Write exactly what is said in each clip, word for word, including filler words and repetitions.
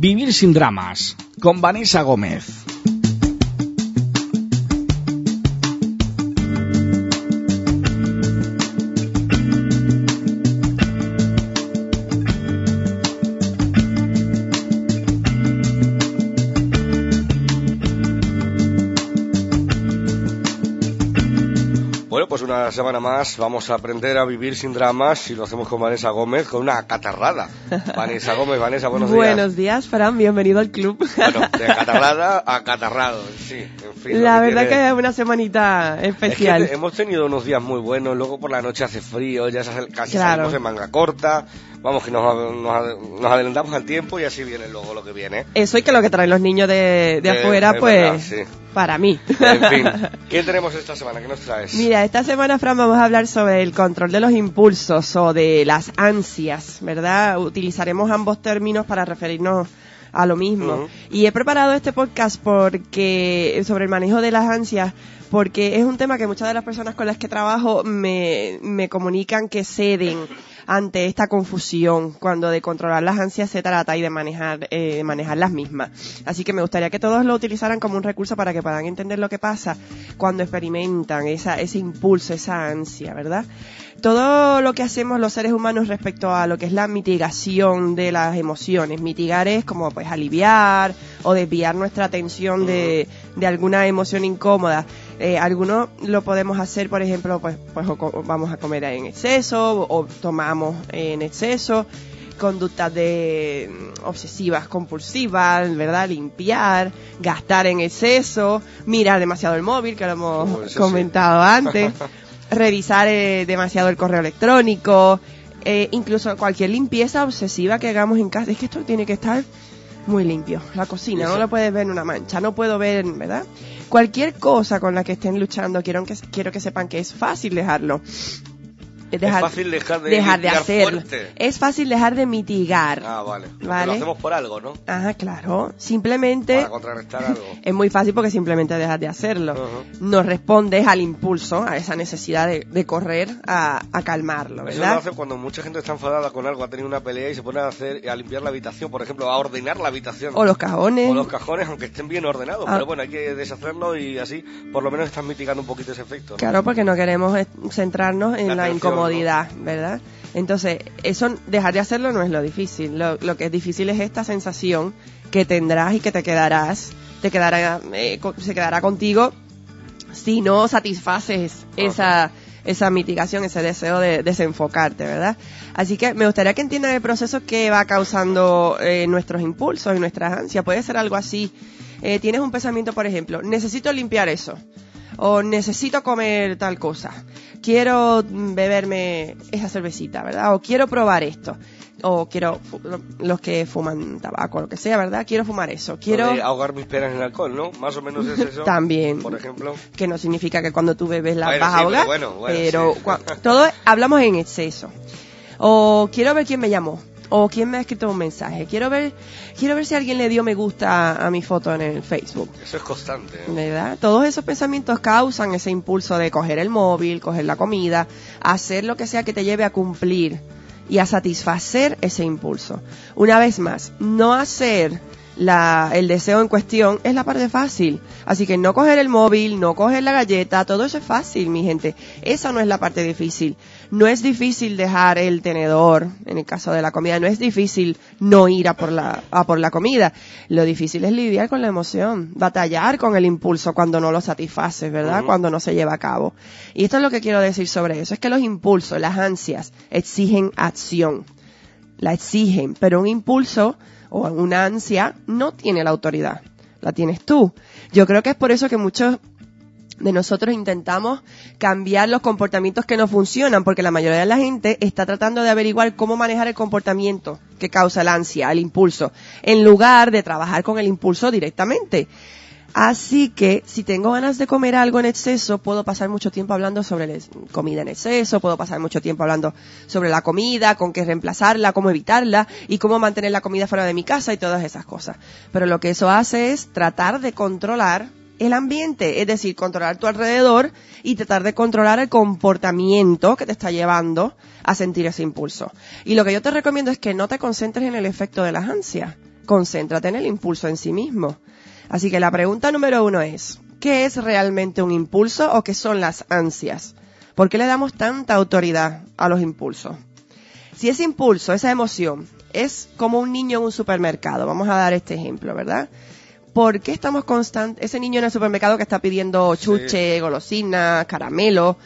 Vivir sin dramas, con Vanessa Gómez. Una semana más vamos a aprender a vivir sin dramas y lo hacemos con Vanessa Gómez, con una acatarrada. Vanessa Gómez, Vanessa, buenos días. Buenos días, Fran, bienvenido al club. Bueno, de acatarrada a acatarrado, sí, en fin. La que verdad tiene... que es una semanita especial. Es que hemos tenido unos días muy buenos, luego por la noche hace frío, ya casi claro. salimos en manga corta. Vamos, que nos, nos, nos adelantamos al tiempo y así viene luego lo que viene. Eso y que lo que traen los niños de, de eh, afuera, pues, verdad, sí. Para mí. En fin, ¿qué tenemos esta semana? ¿Qué nos traes? Mira, esta semana, Fran, vamos a hablar sobre el control de los impulsos o de las ansias, ¿verdad? Utilizaremos ambos términos para referirnos a lo mismo. Uh-huh. Y he preparado este podcast porque sobre el manejo de las ansias, porque es un tema que muchas de las personas con las que trabajo me, me comunican que ceden ante esta confusión cuando de controlar las ansias se trata y de manejar eh, manejar las mismas. Así que me gustaría que todos lo utilizaran como un recurso para que puedan entender lo que pasa cuando experimentan esa, ese impulso, esa ansia, ¿verdad? Todo lo que hacemos los seres humanos respecto a lo que es la mitigación de las emociones. Mitigar es como pues aliviar o desviar nuestra atención de, de alguna emoción incómoda. Eh, algunos lo podemos hacer, por ejemplo, pues, pues o, vamos a comer en exceso o, o tomamos en exceso. Conductas de obsesivas, compulsivas, ¿verdad? Limpiar, gastar en exceso, mirar demasiado el móvil, que lo hemos oh, comentado sí. antes. Revisar eh, demasiado el correo electrónico, eh, incluso cualquier limpieza obsesiva que hagamos en casa. Es que esto tiene que estar muy limpio. La cocina, Eso. no la puedes ver en una mancha, no puedo ver, ¿verdad? Cualquier cosa con la que estén luchando, quiero que, quiero que sepan que es fácil dejarlo. Dejar, es fácil dejar de, dejar de hacerlo. Fuerte. Es fácil dejar de mitigar. Ah, vale. ¿Vale? Lo hacemos por algo, ¿no? Ajá, claro. Simplemente... Para contrarrestar algo. Es muy fácil porque simplemente dejas de hacerlo. Uh-huh. No respondes al impulso, a esa necesidad de, de correr a, a calmarlo, ¿verdad? Eso lo hace cuando mucha gente está enfadada con algo, ha tenido una pelea y se pone a hacer a limpiar la habitación, por ejemplo, a ordenar la habitación. O los cajones. O los cajones, aunque estén bien ordenados. Ah. Pero bueno, hay que deshacerlo y así por lo menos estás mitigando un poquito ese efecto, ¿no? Claro, porque no queremos centrarnos en la, la incomodidad, ¿no? ¿Verdad? Entonces, eso, dejar de hacerlo no es lo difícil. Lo, lo que es difícil es esta sensación que tendrás y que te quedarás, te quedará, eh, se quedará contigo si no satisfaces okay. esa, esa mitigación, ese deseo de desenfocarte, ¿verdad? Así que me gustaría que entiendan el proceso que va causando eh, nuestros impulsos y nuestras ansias. Puede ser algo así. Eh, tienes un pensamiento, por ejemplo, necesito limpiar eso. O necesito comer tal cosa, quiero beberme esa cervecita, ¿verdad? O quiero probar esto, o quiero, los que fuman tabaco, lo que sea, ¿verdad? Quiero fumar eso, quiero... ahogar mis penas en alcohol, ¿no? Más o menos es eso. También. Por ejemplo. Que no significa que cuando tú bebes la bueno, vas sí, a ahogar, pero, bueno, bueno, pero sí. cua- todo hablamos en exceso. O quiero ver quién me llamó. O quién me ha escrito un mensaje. Quiero ver quiero ver si alguien le dio me gusta a, a mi foto en el Facebook. Eso es constante, ¿eh? ¿Verdad? Todos esos pensamientos causan ese impulso de coger el móvil, coger la comida, hacer lo que sea que te lleve a cumplir y a satisfacer ese impulso. Una vez más, no hacer la, el deseo en cuestión es la parte fácil. Así que no coger el móvil, no coger la galleta, todo eso es fácil, mi gente. Esa no es la parte difícil. No es difícil dejar el tenedor, en el caso de la comida, no es difícil no ir a por la, a por la comida. Lo difícil es lidiar con la emoción, batallar con el impulso cuando no lo satisfaces, ¿verdad? Uh-huh. Cuando no se lleva a cabo. Y esto es lo que quiero decir sobre eso, es que los impulsos, las ansias, exigen acción. La exigen, pero un impulso o una ansia no tiene la autoridad, la tienes tú. Yo creo que es por eso que muchos de nosotros intentamos cambiar los comportamientos que no funcionan, porque la mayoría de la gente está tratando de averiguar cómo manejar el comportamiento que causa la ansia, el impulso, en lugar de trabajar con el impulso directamente. Así que, si tengo ganas de comer algo en exceso, puedo pasar mucho tiempo hablando sobre la comida en exceso, puedo pasar mucho tiempo hablando sobre la comida, con qué reemplazarla, cómo evitarla y cómo mantener la comida fuera de mi casa y todas esas cosas. Pero lo que eso hace es tratar de controlar el ambiente, es decir, controlar tu alrededor y tratar de controlar el comportamiento que te está llevando a sentir ese impulso. Y lo que yo te recomiendo es que no te concentres en el efecto de las ansias. concéntrate en el impulso en sí mismo. Así que la pregunta número uno es, ¿qué es realmente un impulso o qué son las ansias? ¿Por qué le damos tanta autoridad a los impulsos? Si ese impulso, esa emoción, es como un niño en un supermercado, vamos a dar este ejemplo, ¿verdad? ¿Por qué estamos constantes, ese niño en el supermercado que está pidiendo chuche, sí. golosinas, caramelos,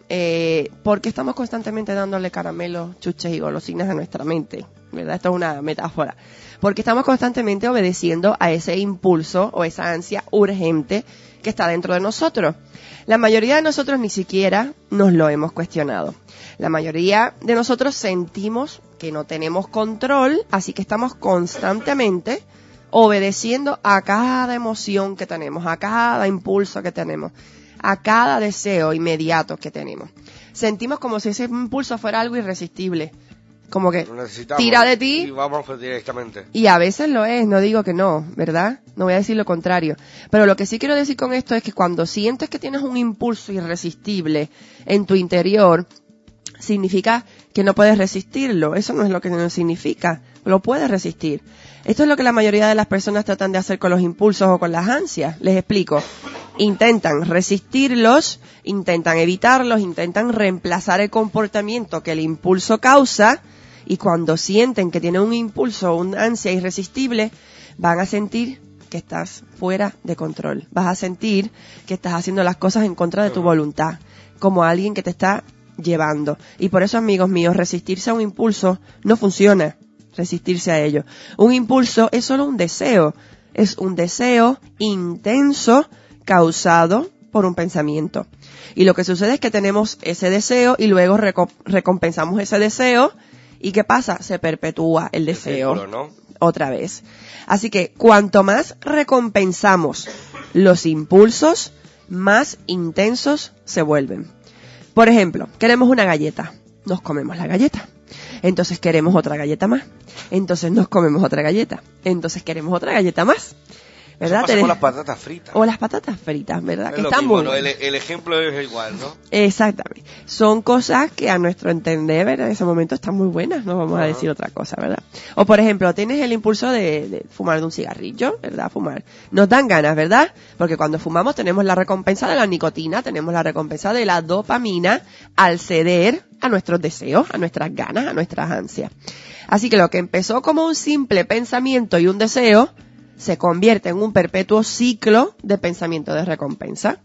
eh, ¿por qué estamos constantemente dándole caramelos, chuches y golosinas a nuestra mente? ¿Verdad? Esto es una metáfora. Porque estamos constantemente obedeciendo a ese impulso o esa ansia urgente que está dentro de nosotros. La mayoría de nosotros ni siquiera nos lo hemos cuestionado. La mayoría de nosotros sentimos que no tenemos control, así que estamos constantemente obedeciendo a cada emoción que tenemos, a cada impulso que tenemos, a cada deseo inmediato que tenemos. Sentimos como si ese impulso fuera algo irresistible. Como que tira de ti y vamos directamente. Y a veces lo es, no digo que no, ¿verdad? No voy a decir lo contrario. Pero lo que sí quiero decir con esto es que cuando sientes que tienes un impulso irresistible en tu interior, significa que no puedes resistirlo. Eso no es lo que no significa. Lo puedes resistir. Esto es lo que la mayoría de las personas tratan de hacer con los impulsos o con las ansias. Les explico. Intentan resistirlos, intentan evitarlos, intentan reemplazar el comportamiento que el impulso causa. Y cuando sienten que tienen un impulso o una ansia irresistible, van a sentir que estás fuera de control. Vas a sentir que estás haciendo las cosas en contra de tu voluntad, como alguien que te está llevando. Y por eso, amigos míos, resistirse a un impulso no funciona. Resistirse a ello. Un impulso es solo un deseo. Es un deseo intenso causado por un pensamiento. Y lo que sucede es que tenemos ese deseo y luego reco- recompensamos ese deseo. ¿Y qué pasa? Se perpetúa el deseo. Seguro, ¿no? Otra vez. Así que cuanto más recompensamos los impulsos, más intensos se vuelven. Por ejemplo, queremos una galleta. Nos comemos la galleta. Entonces queremos otra galleta más. Entonces nos comemos otra galleta. Entonces queremos otra galleta más. ¿Verdad? Eso pasa con las patatas fritas. O las patatas fritas, ¿verdad? Es que lo están mismo, muy ¿no? buenas. el, el ejemplo es igual, ¿no? Exactamente. Son cosas que a nuestro entender, ¿verdad? En ese momento están muy buenas, no vamos Ajá. a decir otra cosa, ¿verdad? O por ejemplo, tienes el impulso de, de fumar de un cigarrillo, ¿verdad? Fumar. Nos dan ganas, ¿verdad? Porque cuando fumamos tenemos la recompensa de la nicotina, tenemos la recompensa de la dopamina al ceder a nuestros deseos, a nuestras ganas, a nuestras ansias. Así que lo que empezó como un simple pensamiento y un deseo, se convierte en un perpetuo ciclo de pensamiento de recompensa.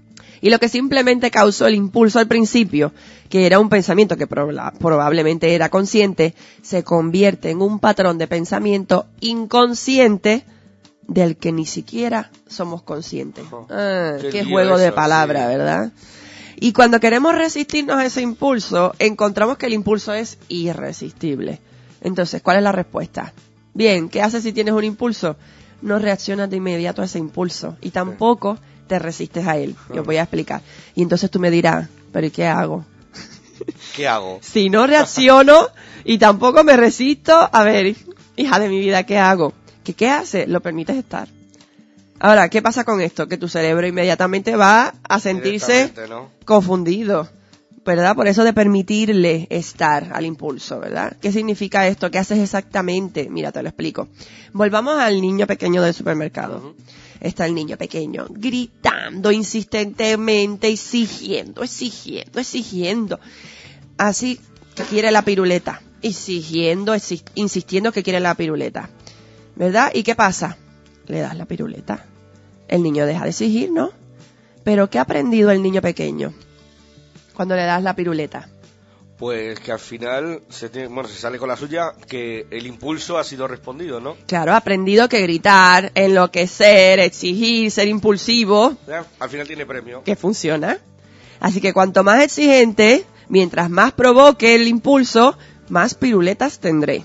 Y lo que simplemente causó el impulso al principio, que era un pensamiento que proba- probablemente era consciente, se convierte en un patrón de pensamiento inconsciente del que ni siquiera somos conscientes. Ah, Qué qué lío juego de eso, palabras, sí. ¿verdad? Y cuando queremos resistirnos a ese impulso, encontramos que el impulso es irresistible. Entonces, ¿cuál es la respuesta? Bien, ¿qué haces si tienes un impulso? No reaccionas de inmediato a ese impulso y tampoco te resistes a él. Yo voy a explicar. Y entonces tú me dirás, ¿pero y qué hago? ¿Qué hago? Si no reacciono y tampoco me resisto, a ver, hija de mi vida, ¿qué hago? ¿Qué, qué haces? Lo permites estar. Ahora, ¿qué pasa con esto? Que tu cerebro inmediatamente va a sentirse Directamente, ¿no? confundido, ¿verdad? Por eso de permitirle estar al impulso, ¿verdad? ¿Qué significa esto? ¿Qué haces exactamente? Mira, te lo explico. Volvamos al niño pequeño del supermercado. Uh-huh. Está el niño pequeño gritando insistentemente, exigiendo, exigiendo, exigiendo. Así que quiere la piruleta. Exigiendo, exi- insistiendo que quiere la piruleta. ¿Verdad? ¿Y qué pasa? Le das la piruleta. El niño deja de exigir, ¿no? Pero ¿qué ha aprendido el niño pequeño cuando le das la piruleta? Pues que al final se, tiene, bueno, se sale con la suya, que el impulso ha sido respondido, ¿no? Claro, ha aprendido que gritar, enloquecer, exigir, ser impulsivo, ¿Ya? Al final tiene premio. que funciona. Así que cuanto más exigente, mientras más provoque el impulso, más piruletas tendré.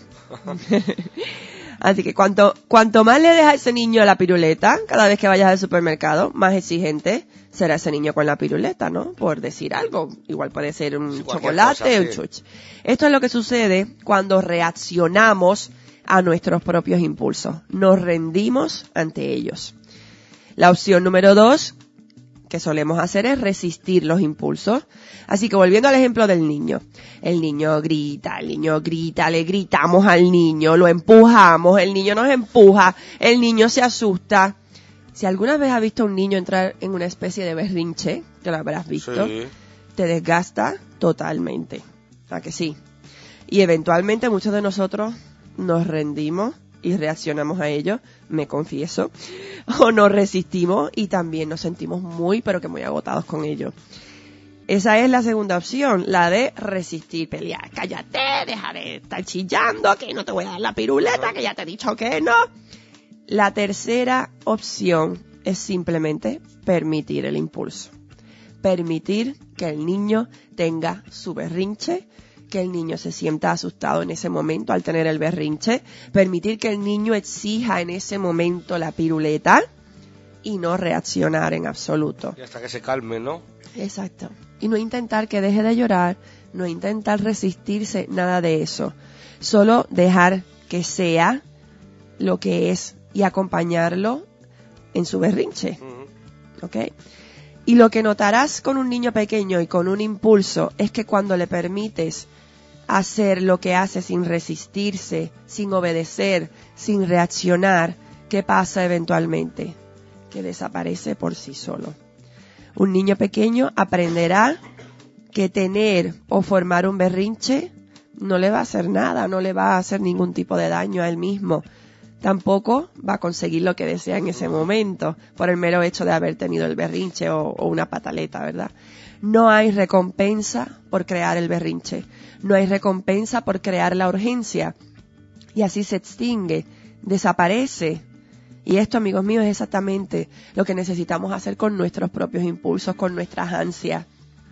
Así que cuanto, cuanto más le dejas a ese niño la piruleta, cada vez que vayas al supermercado, más exigente será ese niño con la piruleta, ¿no? Por decir algo. Igual puede ser un Sí, chocolate, cosa, un sí. chuche. Esto es lo que sucede cuando reaccionamos a nuestros propios impulsos. Nos rendimos ante ellos. La opción número dos, que solemos hacer es resistir los impulsos. Así que volviendo al ejemplo del niño. El niño grita, el niño grita, le gritamos al niño, lo empujamos, el niño nos empuja, el niño se asusta. Si alguna vez has visto a un niño entrar en una especie de berrinche, que lo habrás visto, Sí. te desgasta totalmente. ¿A que sí? Y eventualmente muchos de nosotros nos rendimos y reaccionamos a ello, me confieso, o nos resistimos y también nos sentimos muy, pero que muy agotados con ello. Esa es la segunda opción, la de resistir, pelear. Cállate, deja de estar chillando, que no te voy a dar la piruleta, que ya te he dicho que no. La tercera opción es simplemente permitir el impulso. Permitir que el niño tenga su berrinche, que el niño se sienta asustado en ese momento al tener el berrinche, permitir que el niño exija en ese momento la piruleta y no reaccionar en absoluto. Y hasta que se calme, ¿no? Exacto. Y no intentar que deje de llorar, no intentar resistirse, nada de eso. Solo dejar que sea lo que es y acompañarlo en su berrinche. Uh-huh. ¿Ok? Y lo que notarás con un niño pequeño y con un impulso es que cuando le permites hacer lo que hace sin resistirse, sin obedecer, sin reaccionar, ¿qué pasa eventualmente? Que desaparece por sí solo. Un niño pequeño aprenderá que tener o formar un berrinche no le va a hacer nada, no le va a hacer ningún tipo de daño a él mismo. Tampoco va a conseguir lo que desea en ese momento por el mero hecho de haber tenido el berrinche o, o una pataleta, ¿verdad? No hay recompensa por crear el berrinche, no hay recompensa por crear la urgencia y así se extingue, desaparece. Y esto, amigos míos, es exactamente lo que necesitamos hacer con nuestros propios impulsos, con nuestras ansias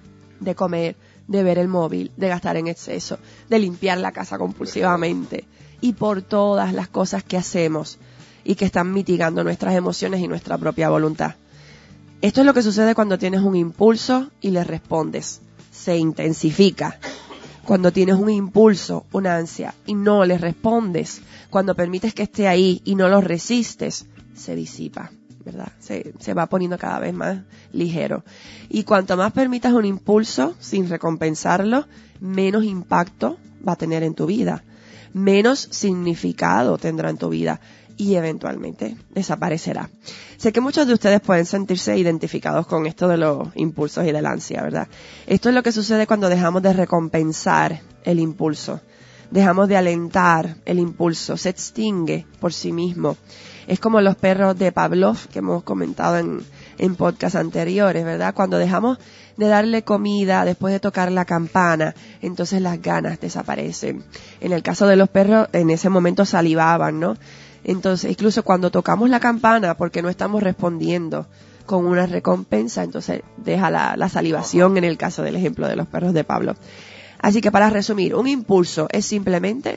de comer, de ver el móvil, de gastar en exceso, de limpiar la casa compulsivamente y por todas las cosas que hacemos y que están mitigando nuestras emociones y nuestra propia voluntad. Esto es lo que sucede cuando tienes un impulso y le respondes. Se intensifica. Cuando tienes un impulso, una ansia, y no le respondes, cuando permites que esté ahí y no lo resistes, se disipa, ¿verdad? Se, se va poniendo cada vez más ligero. Y cuanto más permitas un impulso sin recompensarlo, menos impacto va a tener en tu vida, menos significado tendrá en tu vida y eventualmente desaparecerá. Sé que muchos de ustedes pueden sentirse identificados con esto de los impulsos y de la ansia, ¿verdad? Esto es lo que sucede cuando dejamos de recompensar el impulso. Dejamos de alentar el impulso, se extingue por sí mismo. Es como los perros de Pavlov que hemos comentado en, en podcasts anteriores, ¿verdad? Cuando dejamos de darle comida después de tocar la campana, entonces las ganas desaparecen. En el caso de los perros, en ese momento salivaban, ¿no? Entonces, incluso cuando tocamos la campana porque no estamos respondiendo con una recompensa, entonces deja la, la salivación en el caso del ejemplo de los perros de Pavlov. Así que para resumir, un impulso es simplemente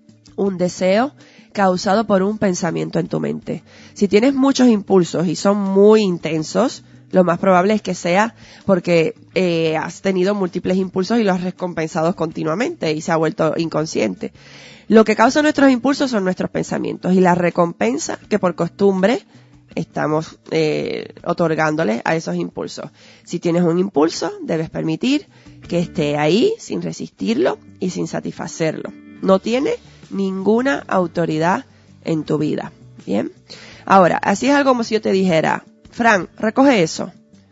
un deseo causado por un pensamiento en tu mente. Si tienes muchos impulsos y son muy intensos, lo más probable es que sea porque eh, has tenido múltiples impulsos y los has recompensado continuamente y se ha vuelto inconsciente. Lo que causa nuestros impulsos son nuestros pensamientos y la recompensa que por costumbre estamos eh, otorgándole a esos impulsos. Si tienes un impulso, debes permitir que esté ahí sin resistirlo y sin satisfacerlo. No tiene ninguna autoridad en tu vida. ¿Bien? Ahora, así es algo como si yo te dijera, Fran, recoge eso.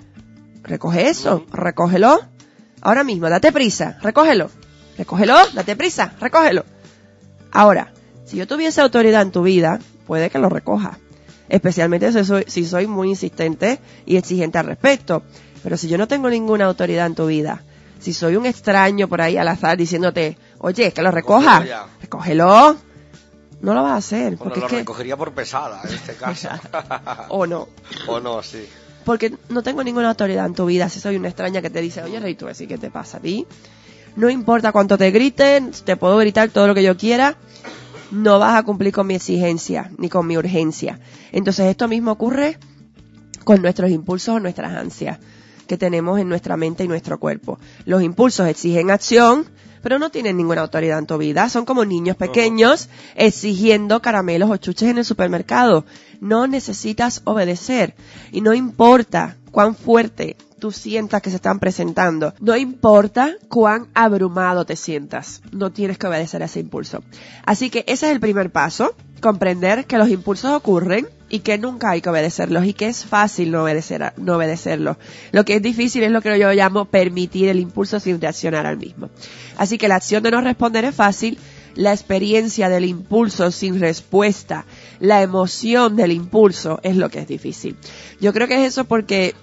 Recoge eso, recógelo. Ahora mismo, date prisa, recógelo. Recógelo, date prisa, recógelo. Ahora, si yo tuviese autoridad en tu vida, puede que lo recoja. Especialmente si soy, si soy muy insistente y exigente al respecto. Pero si yo no tengo ninguna autoridad en tu vida, si soy un extraño por ahí al azar diciéndote, oye, que lo recoja, recógelo, no lo vas a hacer. Bueno, porque lo es que... recogería por pesada, en este caso. O no. O no, sí. Porque no tengo ninguna autoridad en tu vida. Si soy una extraña que te dice, oye, Rey, tú así, ¿qué te pasa a ti? No importa cuánto te griten, te puedo gritar todo lo que yo quiera, no vas a cumplir con mi exigencia ni con mi urgencia. Entonces esto mismo ocurre con nuestros impulsos o nuestras ansias que tenemos en nuestra mente y nuestro cuerpo. Los impulsos exigen acción, pero no tienen ninguna autoridad en tu vida. Son como niños pequeños exigiendo caramelos o chuches en el supermercado. No necesitas obedecer y no importa cuán fuerte tú sientas que se están presentando. No importa cuán abrumado te sientas, no tienes que obedecer a ese impulso. Así que ese es el primer paso, comprender que los impulsos ocurren y que nunca hay que obedecerlos y que es fácil no obedecer a, no obedecerlos. Lo que es difícil es lo que yo llamo permitir el impulso sin reaccionar al mismo. Así que la acción de no responder es fácil, la experiencia del impulso sin respuesta, la emoción del impulso es lo que es difícil. Yo creo que es eso porque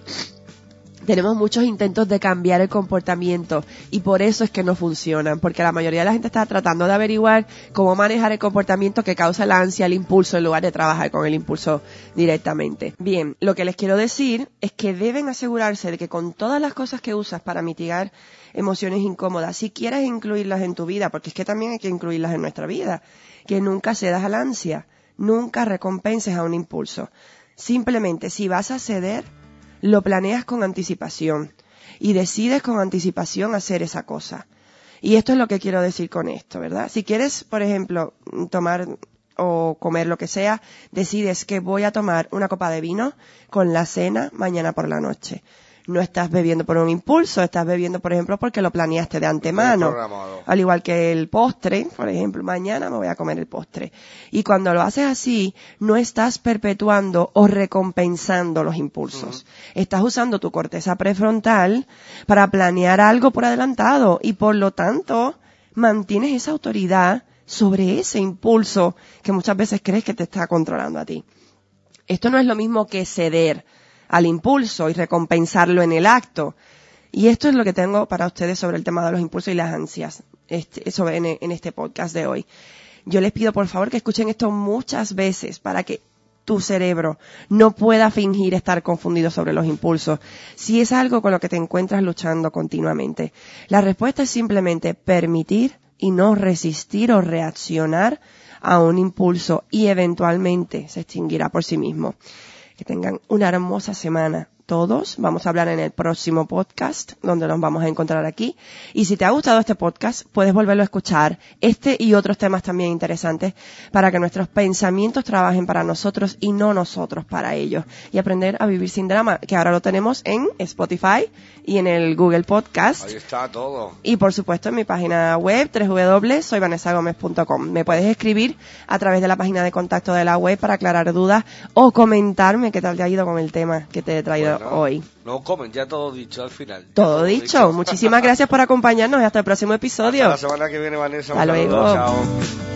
tenemos muchos intentos de cambiar el comportamiento y por eso es que no funcionan, porque la mayoría de la gente está tratando de averiguar cómo manejar el comportamiento que causa la ansia, el impulso, en lugar de trabajar con el impulso directamente. Bien, lo que les quiero decir es que deben asegurarse de que con todas las cosas que usas para mitigar emociones incómodas, si quieres incluirlas en tu vida, porque es que también hay que incluirlas en nuestra vida, que nunca cedas a la ansia, nunca recompenses a un impulso. Simplemente, si vas a ceder, lo planeas con anticipación y decides con anticipación hacer esa cosa. Y esto es lo que quiero decir con esto, ¿verdad? Si quieres, por ejemplo, tomar o comer lo que sea, decides que voy a tomar una copa de vino con la cena mañana por la noche. No estás bebiendo por un impulso, estás bebiendo, por ejemplo, porque lo planeaste de antemano. Al igual que el postre, por ejemplo, mañana me voy a comer el postre. Y cuando lo haces así, no estás perpetuando o recompensando los impulsos. Uh-huh. Estás usando tu corteza prefrontal para planear algo por adelantado y, por lo tanto, mantienes esa autoridad sobre ese impulso que muchas veces crees que te está controlando a ti. Esto no es lo mismo que ceder al impulso y recompensarlo en el acto. Y esto es lo que tengo para ustedes sobre el tema de los impulsos y las ansias este, sobre, en, en este podcast de hoy. Yo les pido por favor que escuchen esto muchas veces para que tu cerebro no pueda fingir estar confundido sobre los impulsos. Si es algo con lo que te encuentras luchando continuamente, la respuesta es simplemente permitir y no resistir o reaccionar a un impulso y eventualmente se extinguirá por sí mismo. Que tengan una hermosa semana todos. Vamos a hablar en el próximo podcast, donde nos vamos a encontrar aquí. Y si te ha gustado este podcast, puedes volverlo a escuchar, este y otros temas también interesantes, para que nuestros pensamientos trabajen para nosotros y no nosotros para ellos. Y aprender a vivir sin drama, que ahora lo tenemos en Spotify y en el Google Podcast. Ahí está todo. Y por supuesto en mi página web, doble u doble u doble u punto soy vanessa gómez punto com. Me puedes escribir a través de la página de contacto de la web para aclarar dudas o comentarme qué tal te ha ido con el tema que te he traído bueno, hoy. No comen, ya todo dicho al final. Todo, todo dicho. dicho. Muchísimas gracias por acompañarnos y hasta el próximo episodio. Hasta la semana que viene, Vanessa. Hasta luego. Chao.